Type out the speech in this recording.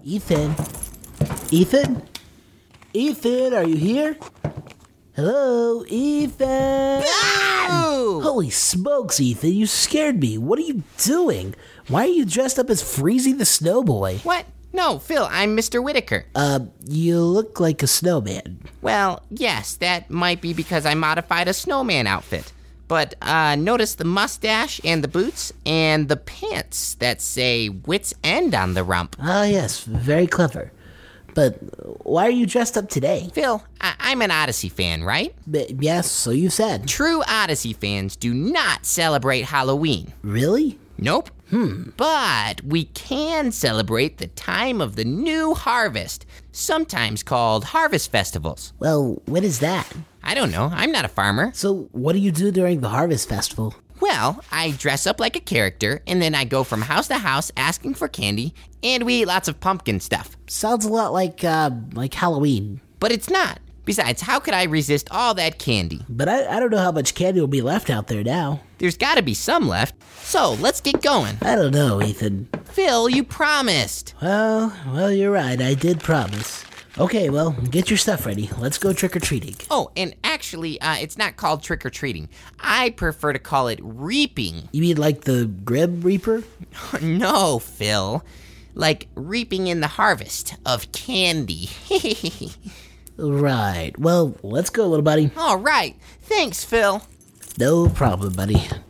Ethan? Ethan? Ethan, are you here? Hello, Ethan? Oh! Holy smokes, Ethan, you scared me. What are you doing? Why are you dressed up as Freezy the Snowboy? What? No, Phil, I'm Mr. Whitaker. You look like a snowman. Well, yes, that might be because I modified a snowman outfit. But notice the mustache and the boots and the pants that say Wits End on the rump. Ah, yes, very clever. But why are you dressed up today? Phil, I'm an Odyssey fan, right? Yes, so you said. True Odyssey fans do not celebrate Halloween. Really? Nope. But we can celebrate the time of the new harvest, sometimes called harvest festivals. Well, when is that? I don't know, I'm not a farmer. So what do you do during the Harvest Festival? Well, I dress up like a character, and then I go from house to house asking for candy, and we eat lots of pumpkin stuff. Sounds a lot like Halloween. But it's not. Besides, how could I resist all that candy? But I don't know how much candy will be left out there now. There's gotta be some left. So, let's get going. I don't know, Ethan. Phil, you promised. Well, you're right. I did promise. Okay, well, get your stuff ready. Let's go trick-or-treating. Oh, and actually, it's not called trick-or-treating. I prefer to call it reaping. You mean like the Grim Reaper? No, Phil. Like reaping in the harvest of candy. Right. Well, let's go, little buddy. All right. Thanks, Phil. No problem, buddy.